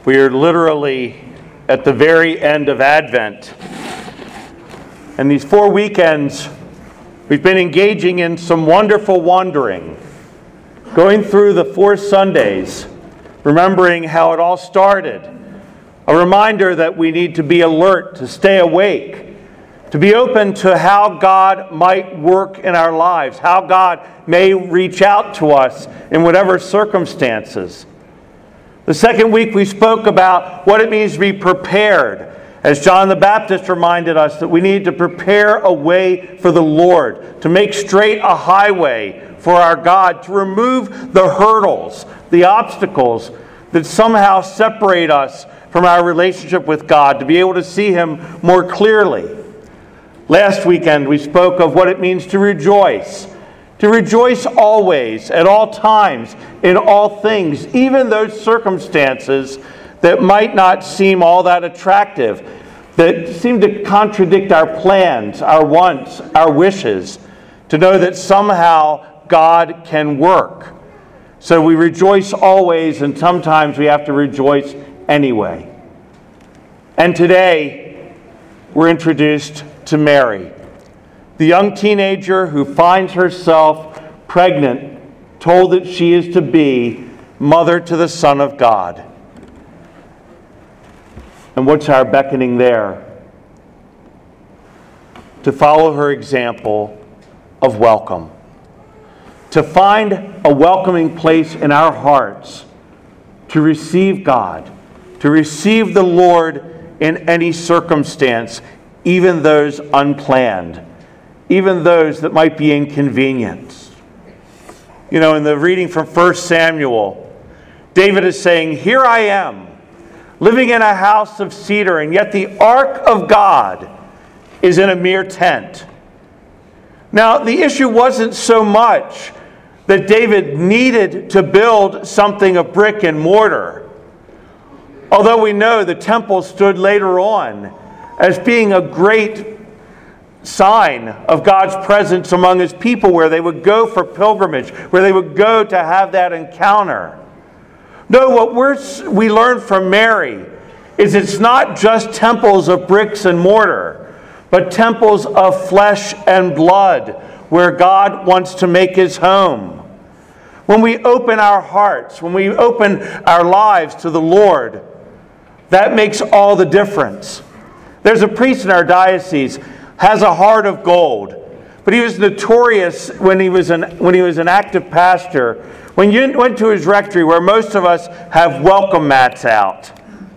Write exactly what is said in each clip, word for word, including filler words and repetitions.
We are literally at the very end of Advent. And these four weekends, we've been engaging in some wonderful wandering, going through the four Sundays, remembering how it all started. A reminder that we need to be alert, to stay awake, to be open to how God might work in our lives, how God may reach out to us in whatever circumstances. The second week we spoke about what it means to be prepared. As John the Baptist reminded us that we need to prepare a way for the Lord, to make straight a highway for our God, to remove the hurdles, the obstacles that somehow separate us from our relationship with God, to be able to see Him more clearly. Last weekend we spoke of what it means to rejoice. To rejoice always, at all times, in all things, even those circumstances that might not seem all that attractive, that seem to contradict our plans, our wants, our wishes, to know that somehow God can work. So we rejoice always, and sometimes we have to rejoice anyway. And today, we're introduced to Mary, the young teenager who finds herself pregnant, told that she is to be mother to the Son of God. And what's our beckoning there? To follow her example of welcome. To find a welcoming place in our hearts to receive God, to receive the Lord in any circumstance, even those unplanned, even those that might be inconvenienced. You know, in the reading from First Samuel, David is saying, "Here I am, living in a house of cedar, and yet the ark of God is in a mere tent." Now, the issue wasn't so much that David needed to build something of brick and mortar, although we know the temple stood later on as being a great sign of God's presence among His people, where they would go for pilgrimage, where they would go to have that encounter. No, what we're, we learn from Mary is it's not just temples of bricks and mortar, but temples of flesh and blood, where God wants to make His home. When we open our hearts, when we open our lives to the Lord, that makes all the difference. There's a priest in our diocese, has a heart of gold, but he was notorious when he was an when he was an active pastor. When you went to his rectory, where most of us have welcome mats out,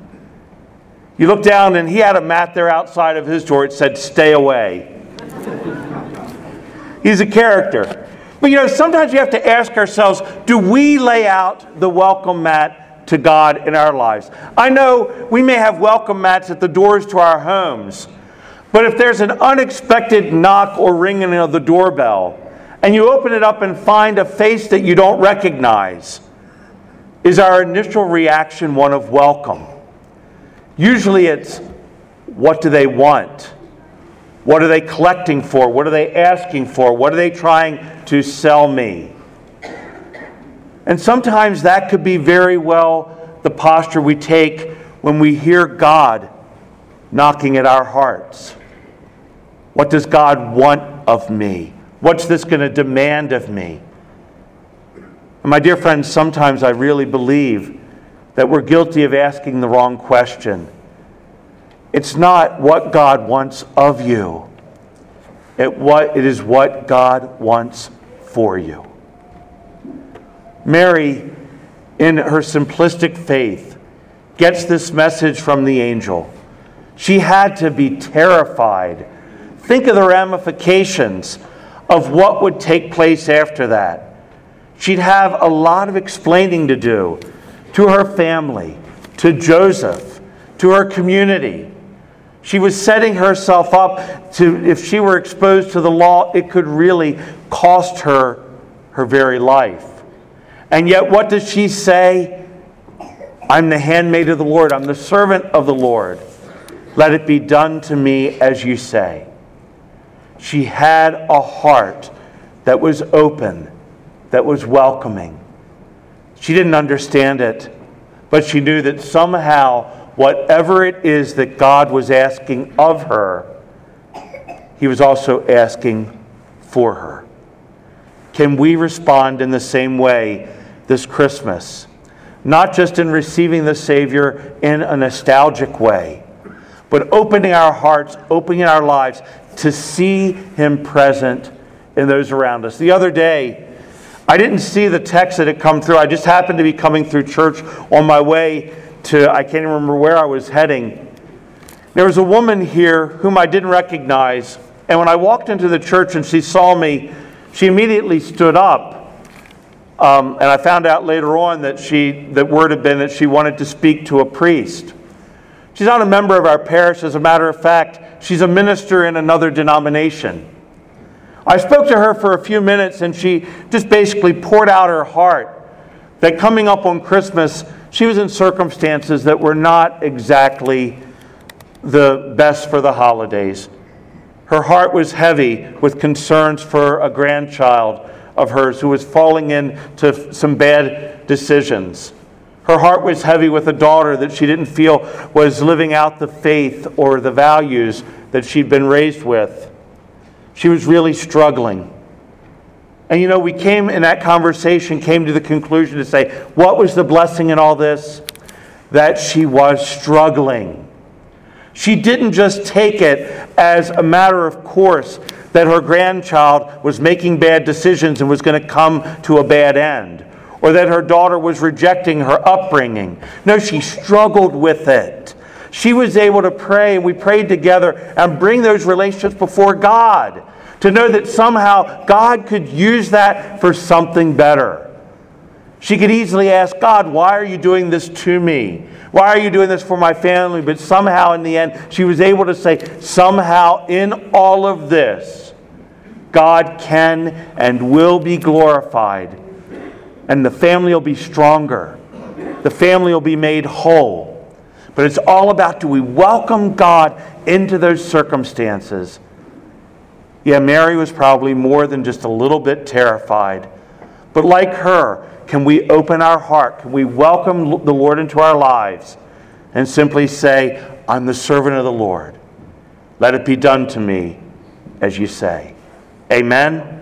you look down and he had a mat there outside of his door. It said, "Stay away." He's a character. But you know, sometimes we have to ask ourselves, do we lay out the welcome mat to God in our lives? I know we may have welcome mats at the doors to our homes, but if there's an unexpected knock or ringing of the doorbell, and you open it up and find a face that you don't recognize, is our initial reaction one of welcome? Usually it's, what do they want? What are they collecting for? What are they asking for? What are they trying to sell me? And sometimes that could be very well the posture we take when we hear God knocking at our hearts. What does God want of me? What's this going to demand of me? And my dear friends, sometimes I really believe that we're guilty of asking the wrong question. It's not what God wants of you. It, what, it is what God wants for you. Mary, in her simplistic faith, gets this message from the angel. She had to be terrified. Think of the ramifications of what would take place after that. She'd have a lot of explaining to do to her family, to Joseph, to her community. She was setting herself up to, if she were exposed to the law, it could really cost her her very life. And yet, what does she say? I'm the handmaid of the Lord. I'm the servant of the Lord. Let it be done to me as you say. She had a heart that was open, that was welcoming. She didn't understand it, but she knew that somehow, whatever it is that God was asking of her, He was also asking for her. Can we respond in the same way this Christmas? Not just in receiving the Savior in a nostalgic way, but opening our hearts, opening our lives to see Him present in those around us. The other day, I didn't see the text that had come through. I just happened to be coming through church on my way to, I can't even remember where I was heading. There was a woman here whom I didn't recognize, and when I walked into the church and she saw me, she immediately stood up. Um, and I found out later on that she, that word had been that she wanted to speak to a priest. She's not a member of our parish. As a matter of fact, she's a minister in another denomination. I spoke to her for a few minutes, and she just basically poured out her heart that coming up on Christmas, she was in circumstances that were not exactly the best for the holidays. Her heart was heavy with concerns for a grandchild of hers who was falling into some bad decisions. Her heart was heavy with a daughter that she didn't feel was living out the faith or the values that she'd been raised with. She was really struggling. And you know, we came in that conversation, came to the conclusion to say, what was the blessing in all this? That she was struggling. She didn't just take it as a matter of course that her grandchild was making bad decisions and was going to come to a bad end, or that her daughter was rejecting her upbringing. No, she struggled with it. She was able to pray, and we prayed together and bring those relationships before God to know that somehow God could use that for something better. She could easily ask God, why are you doing this to me? Why are you doing this for my family? But somehow in the end, she was able to say, somehow in all of this, God can and will be glorified. And the family will be stronger. The family will be made whole. But it's all about, do we welcome God into those circumstances? Yeah, Mary was probably more than just a little bit terrified. But like her, can we open our heart? Can we welcome the Lord into our lives and simply say, I'm the servant of the Lord. Let it be done to me as you say. Amen.